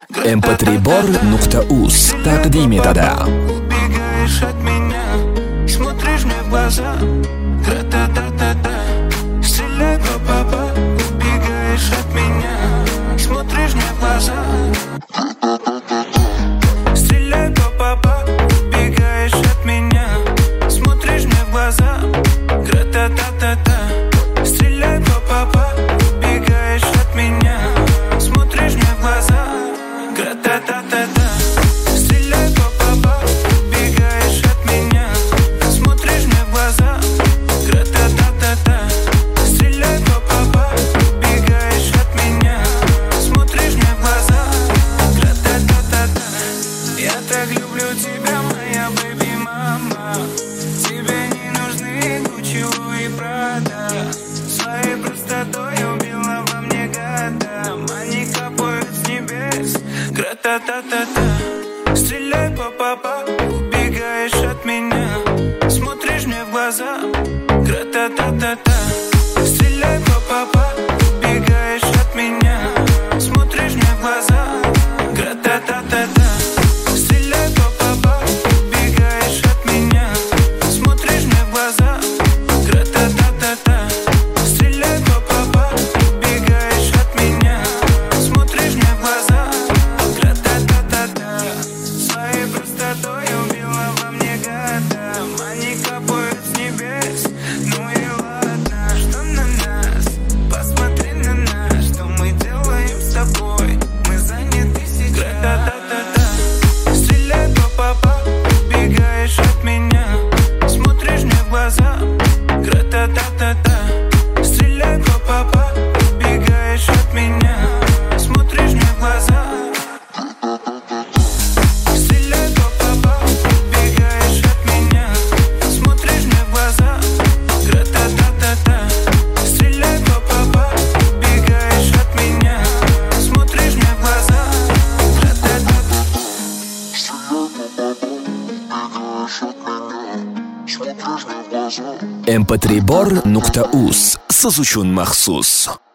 mp3bor.uz taqdim etadi. Убегаешь от меня, смотришь мне в глаза. Гра-та-та-та-та, стреляй, па-па-па. Убегаешь от меня, смотришь мне в глаза. Стреляй, па-па-па. Убегаешь от меня, смотришь мне в глаза. Гра-та-та-та-та, стреляй, па-па-па. Убегаешь от меня, смотришь мне в глаза. Гра-та-та-та-та, стреляй, па-па-па. Убегаешь от меня, смотришь мне в глаза. Гра-та-та-та-та, стреляй, па-па-па. Убегаешь от меня, смотришь мне в глаза. Гра-та-та-та-та, я так люблю тебя, моя бэби-мама. Тебе не нужны Гуччи и Прада. Своей простотой убила во мне года. Они капают с небес. Гра-та-та-та-та, стреляй, па-па-па. Убегаешь от меня, смотришь мне в глаза. Гра-та-та-та-та, стреляй, па-па-па. Убегаешь от меня, смотришь мне в глаза. Гра-та-та-та-та, стреляй, па-па-па. Убегаешь от меня, смотришь мне в глаза. Гра-та-та-та-та, стреляй, па-па-па. Убегаешь от меня, смотришь мне в глаза. Гра-та-та-та-та, своей простотой убила во мне года. Они капают с небес. Ну и ладно, что на нас? Посмотри на нас, что мы делаем с тобой. Мы заняты сейчас. Гра-та-та-та-та, стреляй, па-па-па. Убегаешь от меня, смотришь мне в глаза. Гра-та-та-та-та, стреляй, па-па-па. Убегаешь от меня, смотришь мне в глаза. Стреляй, па-па-па. Убегаешь от меня, смотришь мне в глаза. Гра-та-та-та-та, стреляй, па-па-па. Убегаешь от меня, смотришь мне в глаза. Гра-та-та-та-та, mp3bor.uz siz uchun maxsus.